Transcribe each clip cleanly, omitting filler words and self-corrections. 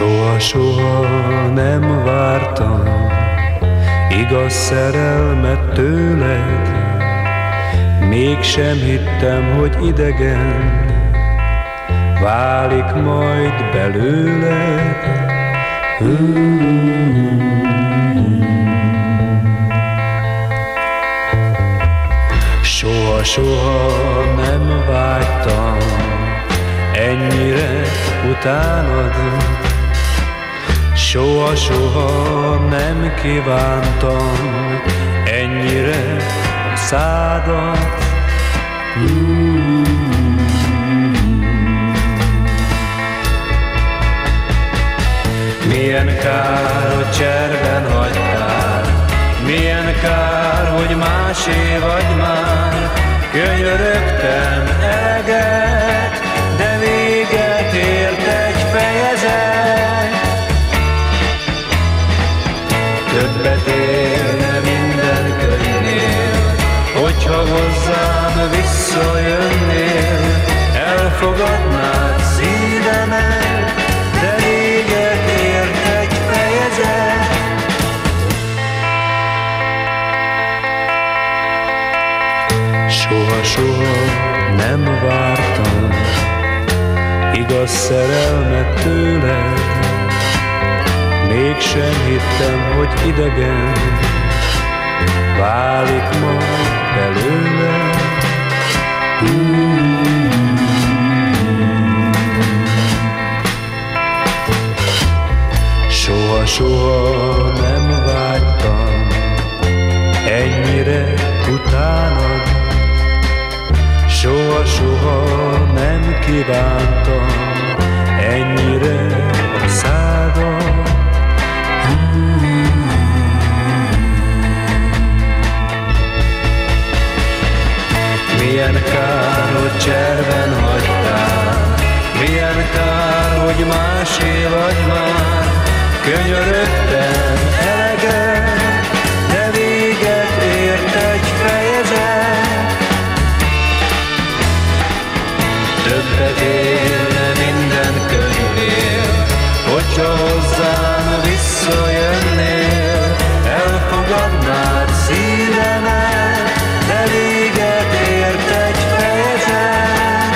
Soha nem vártam igaz szerelmet tőled, mégsem hittem, hogy idegen válik majd belőled. Soha nem vágytam ennyire utánad, soha nem kívántam ennyire a szádat. Milyen kár, hogy cserben hagytál, milyen kár, hogy másé vagy már. Könyörögtem eleget, de véget ért egy fejezet. Többet érne minden könyvnél, hogyha hozzám visszajönnél. Elfogadnád szívemet, de véget ért egy fejezet. Soha nem vártam igaz szerelmet tőled, mégsem hittem, hogy idegen válik majd belőled. Soha nem vágytam ennyire utánad, soha nem kívántam ennyire a szádat. Milyen kár, hogy cserben hagytál, milyen kár, hogy másé vagy már. Könyörögtem eleget, de véget ért egy fejezet. Többet érne minden könyvnél, hogyha hozzám visszajönnél. Elfogadnád szívemet, de véget ért egy fejezet.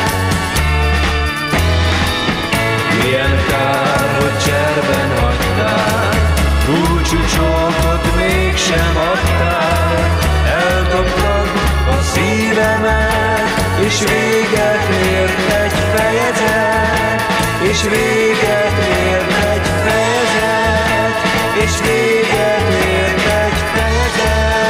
Milyen kár, hogy cserben hagytál, búcsú csókot mégsem adtál. Eldobtad a szívemet, és véget ért egy fejezet. És véget ért egy fejezet. És véget ért egy fejezet.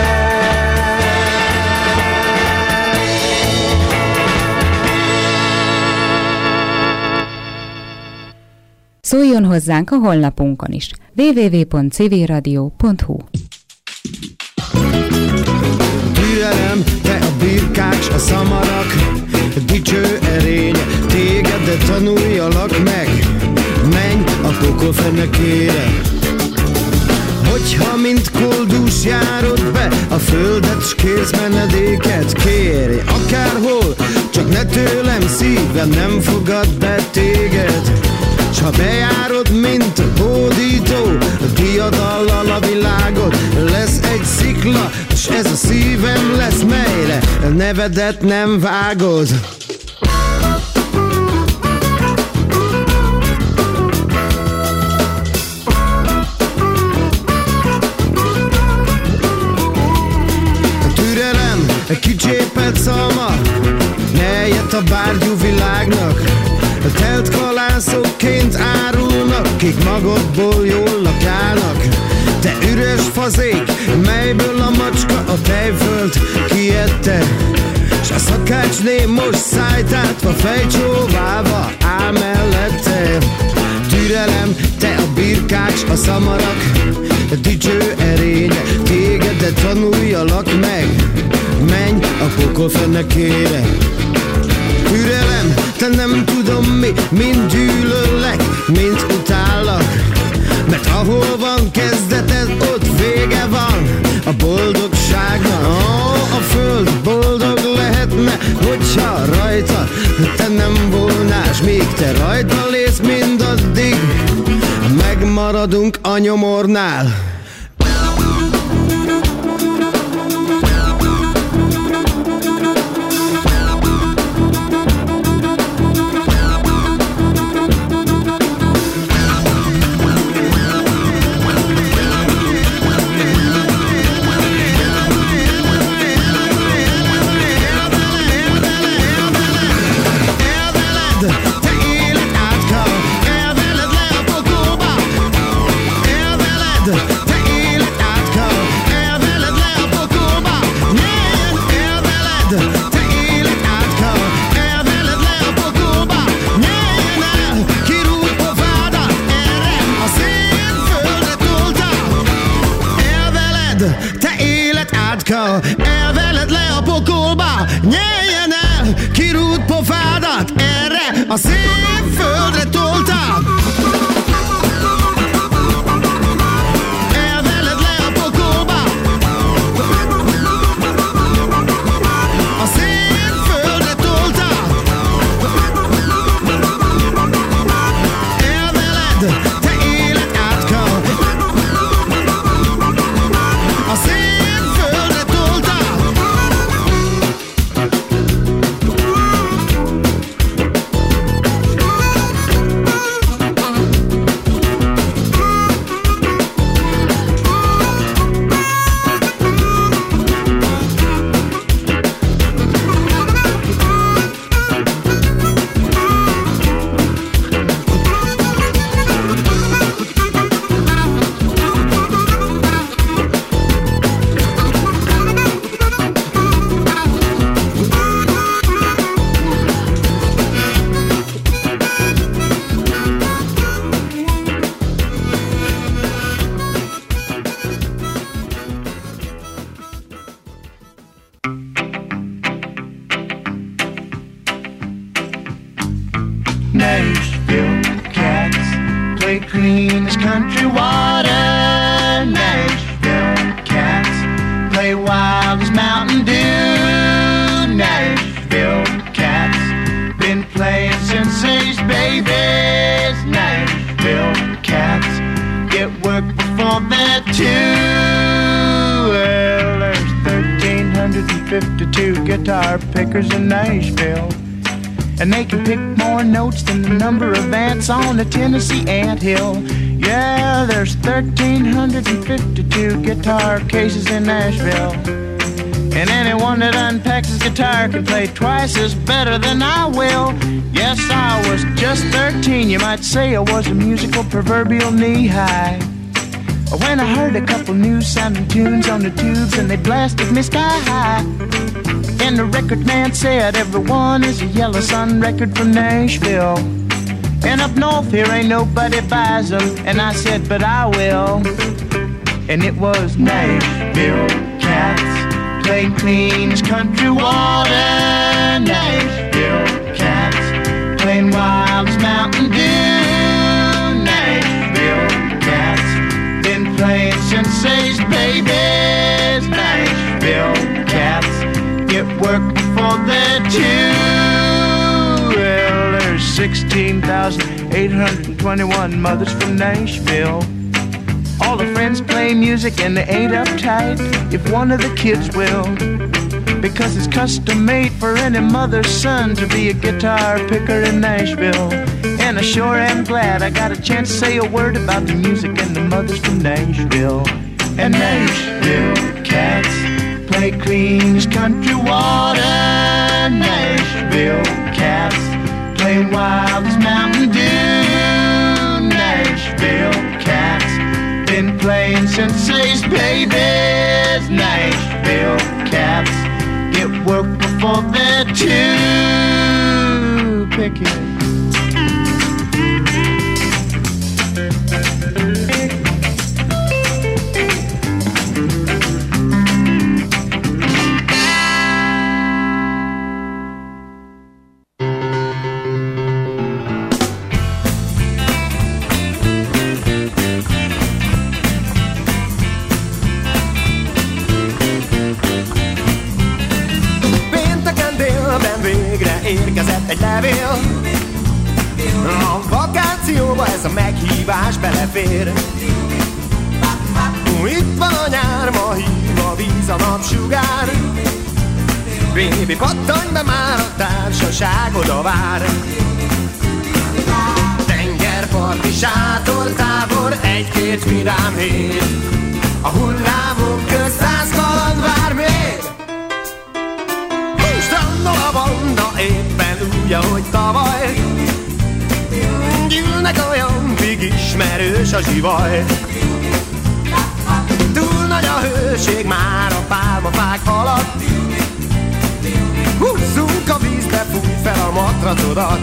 Szóljon hozzánk a honlapunkon is. www.civilradio.hu. Türelem, te a birkács, a szamarak, dicső erény, téged, de tanuljalak meg. Menj a pokol fenekére. Hogyha mint koldus járod be a földet, s kérsz menedéket, kérj akárhol, csak ne tőlem, szívem nem fogad be téged. S ha bejárod, mint hódító, diadallal a világot, lesz egy szikla, s ez a szívem lesz, melyre nevedet nem vágod. A türelem, kicsépelt szalma, ne jött a bárgyú világnak. Telt kalászokként árulnak, kik magadból jól lakálnak. Te üres fazék, melyből a macska a tejföld kiette. S a szakácsné most szájt átva, fejcsóválva áll mellette. Türelem, te a birkács, a szamarak, dicső erénye, téged, de tanuljalak meg. Menj a pokol fenekére. Türelem, te nem tudom mind gyűlöllek, mind utállak. Mert ahol van kezdeted, ott vége van a boldogságnak. A föld boldog lehetne, hogyha rajta te nem volnás, míg te rajta lész mindaddig. maradunk a nyomornál. Elveled le a pokolba, nyeljen el, kirúd pofádat, erre a szép földre toltál. Elveled le a pokolba, a szép földre toltál. Elveled, te élet átka, a szép Nashville cats play clean as country water. Nashville cats play wild as Mountain Dew. Nashville cats been playing since they's babies. Nashville cats get work before they're two. Well, there's 1,352 guitar pickers in Nashville, and they can pick more notes than the number of ants on a Tennessee anthill. Yeah, there's 1,352 guitar cases in Nashville, and anyone that unpacks his guitar can play twice as better than I will. Yes, I was just 13, you might say I was a musical proverbial knee-high, when I heard a couple new sounding tunes on the tubes and they blasted me sky high. And the record man said everyone is a Yellow Sun record from Nashville, and up north here ain't nobody buys them. And I said, but I will. And it was Nashville cats playing clean as country water. Nashville cats playing wild as Mountain Dew. Nashville cats been playing since they's babies. Nashville cats get work before they're two. Well, there's 16,821 mothers from Nashville. All the friends play music and they ain't uptight if one of the kids will, because it's custom made for any mother's son to be a guitar picker in Nashville. And I sure am glad I got a chance to say a word about the music and the mothers from Nashville. And Nashville cats play clean as country water. Nashville cats play wild as Mountain Dew. Nashville cats been playing since they's babies. Nashville cats get work before they're two. Pick it. Érkezett egy levél, a meghívás belefér. Itt van a nyár, ma hív a víz, a napsugár. Bébi, pattanj be már, a társaság oda vár. Tengerparti sátortábor, egy-két vidám hét. A hullámok közt 100 kaland vár még. Strandol a banda, éppen úgy, ahogy tavaly. Gyűlnek olyan pig, ismerős a zsivaj. Túl nagy a hőség már a pálmafák alatt. Húzzunk a vízbe, fújj fel a matracodat.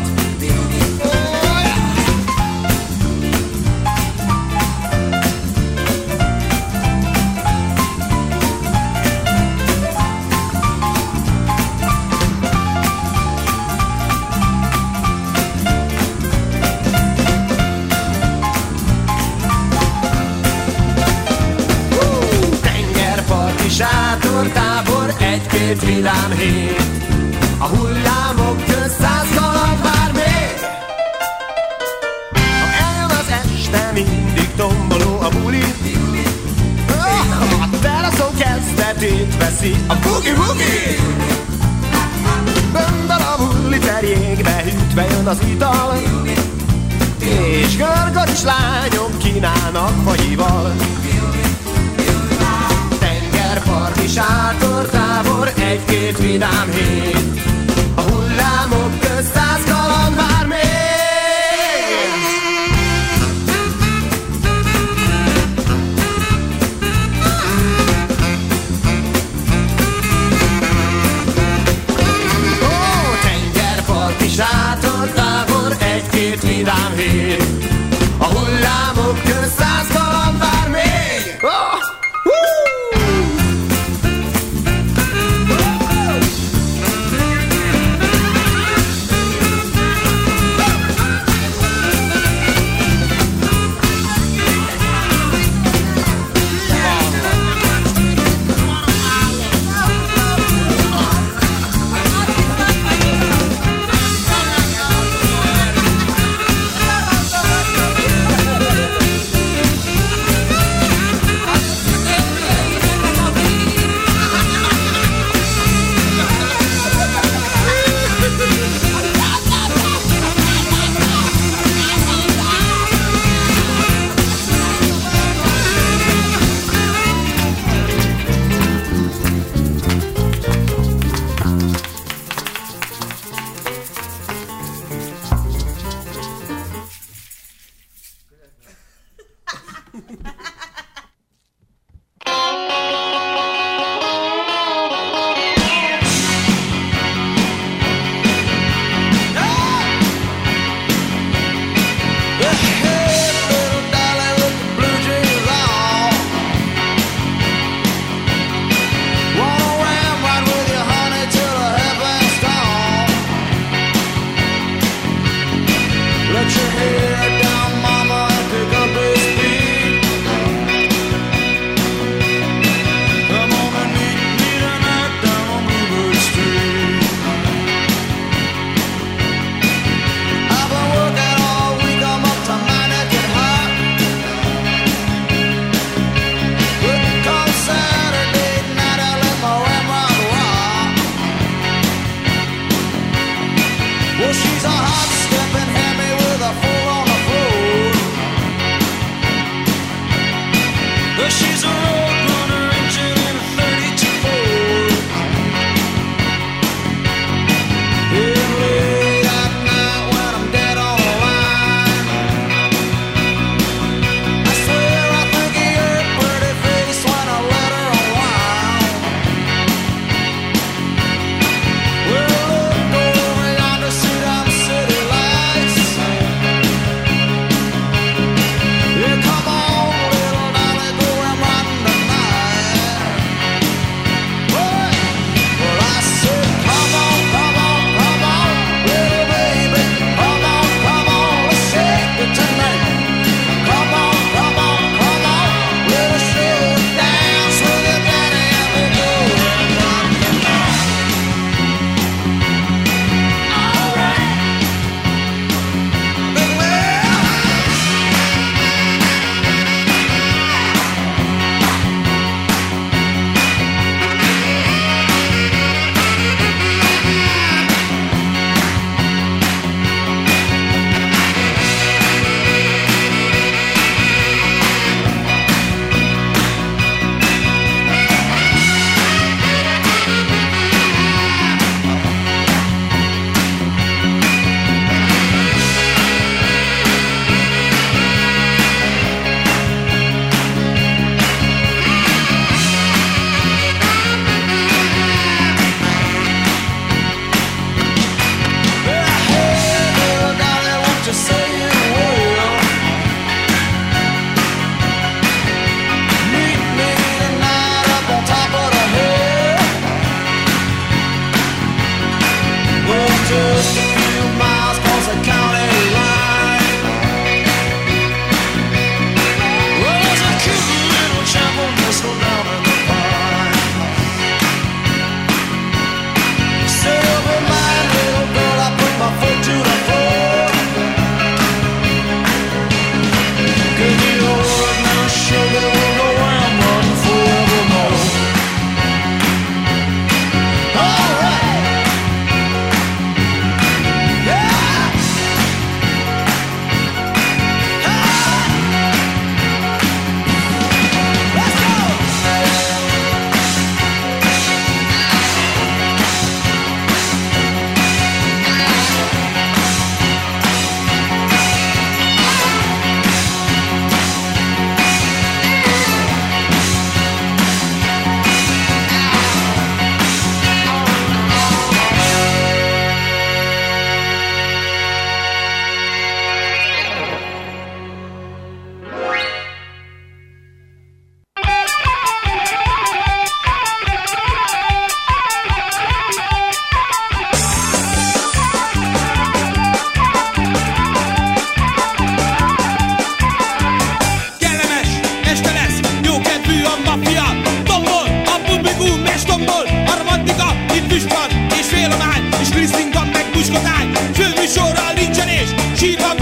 Sátortábor, egy-két vidám hét. A hullámok közt 100 kaland vár még. Ha eljön az este, mindig tomboló a buli. A teraszon kezdetét veszi a bugi-bugi. Böndel a bulli terjékbe, hűtve jön az ital. És görgös lányok kínálnak fagyival. Parti sátortábor, egy-két vidám hét. A hullámok közt 100 kaland vár még. Ó, tengerparti sátortábor, egy-két vidám hét. A hullámok közt 100 kaland vár még. Oh!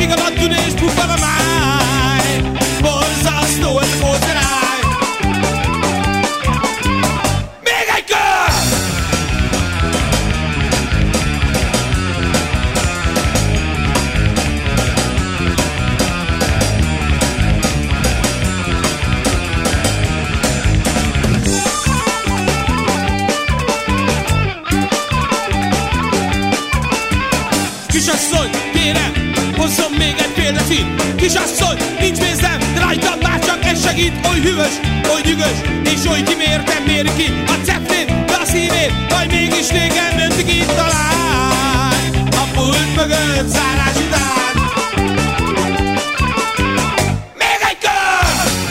míg a lattudés puffan a máj. Borzasztó ez a kóceráj. Még egy kör! Kisasszony, kérem, hozzon még egy fél decil. Kisasszony, nincs pénzem, de rajtam már csak ez segít. Oly hűvös, oly dühös, és oly kimértem méri ki a ceptét, de a szívét, majd mégis régen öntik itt talán. A pult mögött zárás után. Még egy kör!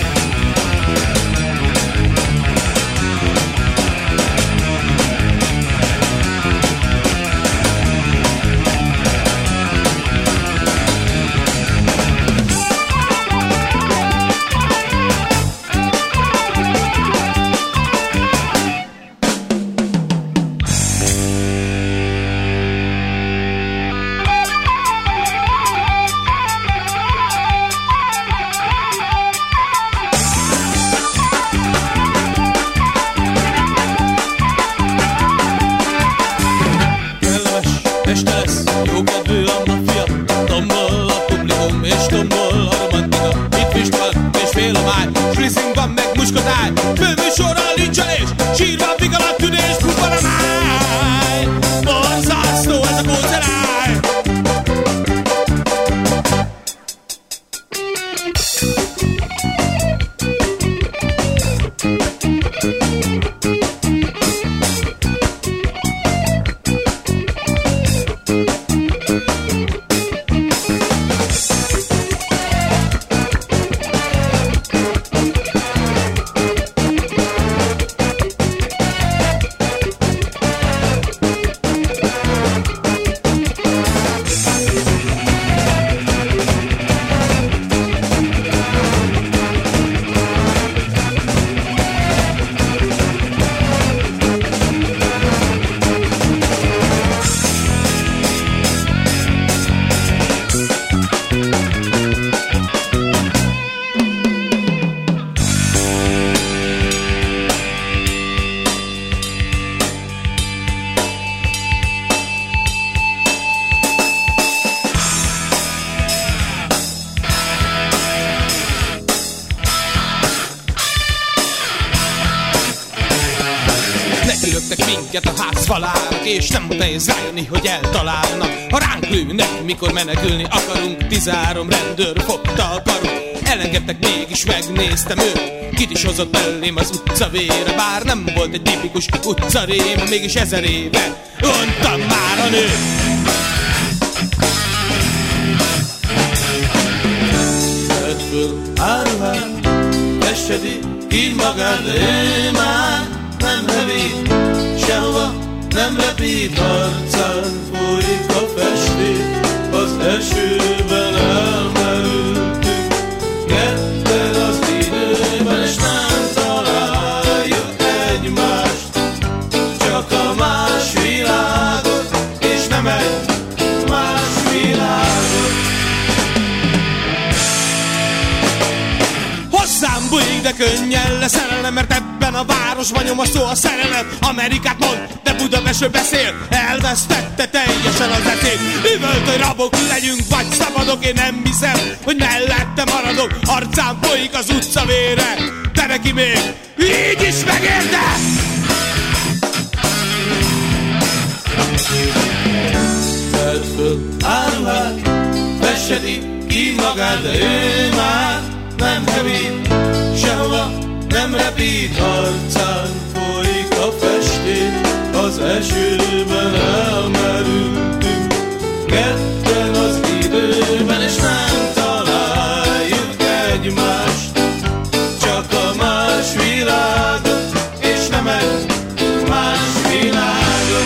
És nem nehéz rájönni, hogy eltalálnak. Ha ránk lőnek, mikor menekülni akarunk, 13 rendőr fogta a karunk. Elengedtek, mégis megnéztem őt. Kit is hozott belém az utcavére. Bár nem volt egy tipikus utcarém, mégis 1000 éve untam már a nőt. Vedd föl áruhát, vessedi ki magad, de ő már nem hevít sehova. Nem repít, arcán folyik a festék, az esőben elmerültünk, ketten az időben, és nem találjuk egymást, csak a más világot, és nem egy más világot. Hozzám bújik, de könnyen leszerelem, mert ebben a városban nyom a szó a szerelem. Amerikát mond, de Budapestről beszél, elvesztette teljesen az eszét. Üvölt, hogy rabok legyünk, vagy szabadok, én nem hiszem, hogy mellette maradok. Arcán folyik az utca vére, de neki még így is megérte. Vedd föl áruhát, vessedi ki magad, de ő már nem hevít sehova, nem repít, arcán folyik a festék, az esőben elmerültünk, ketten az időben, és nem találjuk egymást, csak a más világot, és nem egy más világot.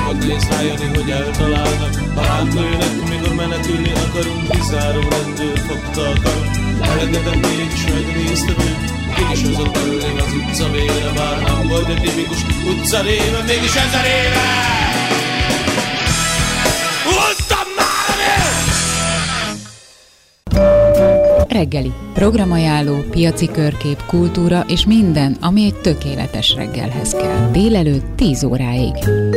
sokat nehéz rájönni, hogy eltalálnak. Ha ránk lőnek, mikor menekülni akarunk, kizáró rendőr fogta a karom. Elengedett mégis megnéztem őt, mégis hozott belőlem az utca vére. Bár nem volt egy tipikus utca réve, mégis 1000 éve hoztam már a vér! Reggeli. Programajánló, piaci körkép, kultúra és minden, ami egy tökéletes reggelhez kell. Délelőtt 10 óráig.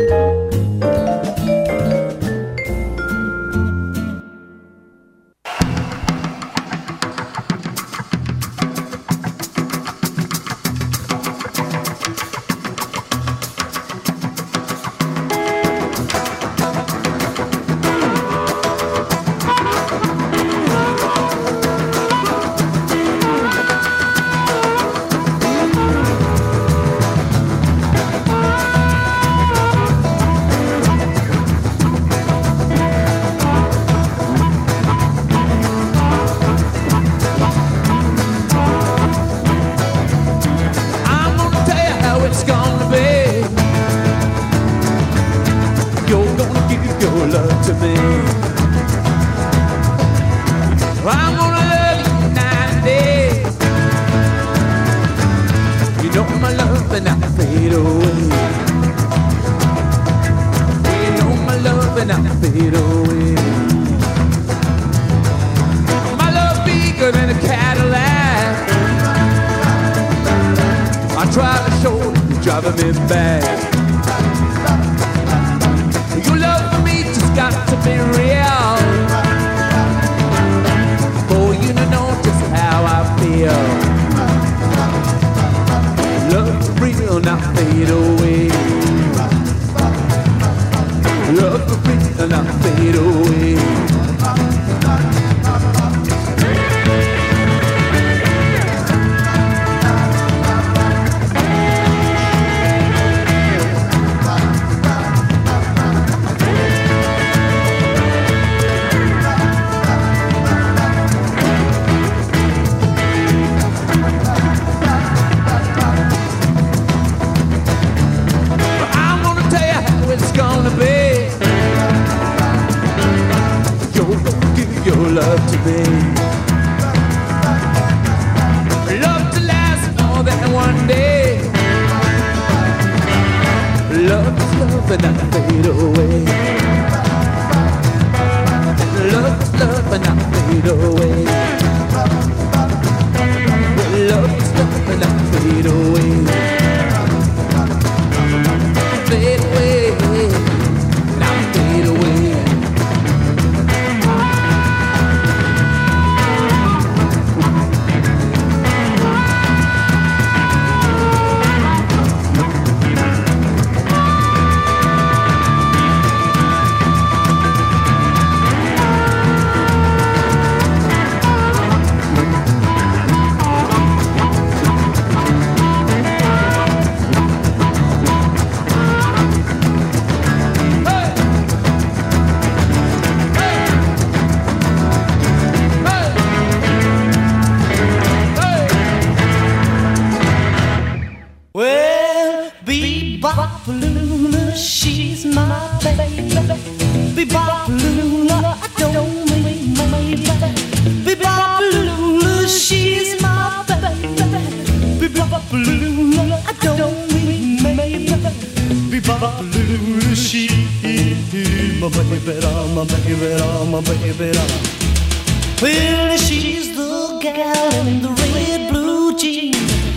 Well, she's the gal in the red blue jeans.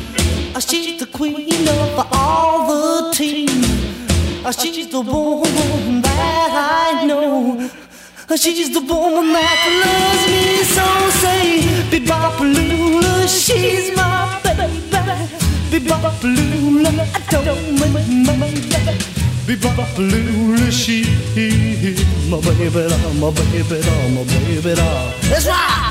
She's the queen of all the team. She's the woman that I know. She's the woman that loves me so. Say, Bebopalula, she's my baby. Bebopalula, I don't mind my baby. Bebopalula, she's my baby, my baby, my baby. That's right.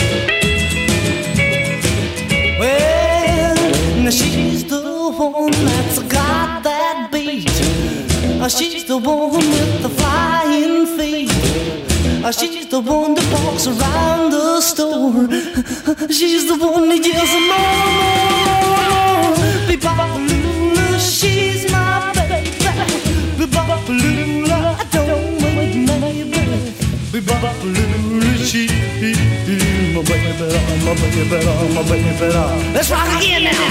She's the one that's got that beat. She's the one with the flying feet. She's the one that walks around the store. She's the one that yells more. Be-bop-a-lula, she's my baby. Be-bop-a-lula, don't make me baby. Be-bop-a-lula, she's my baby, my baby, my baby. Let's rock again now.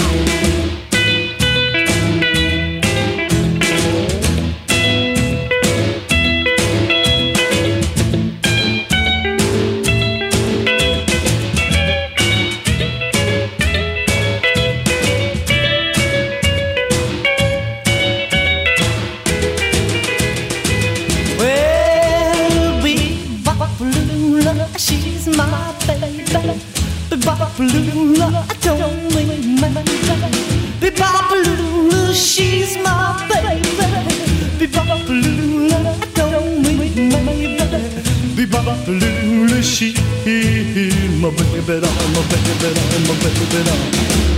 She's my baby. Be-bop-a-lula, don't make me baby. Be-bop-a-lula, she's my baby. Be-bop-a-lula, don't make me baby. Be-bop-a-lula, she's my baby, my baby, my baby.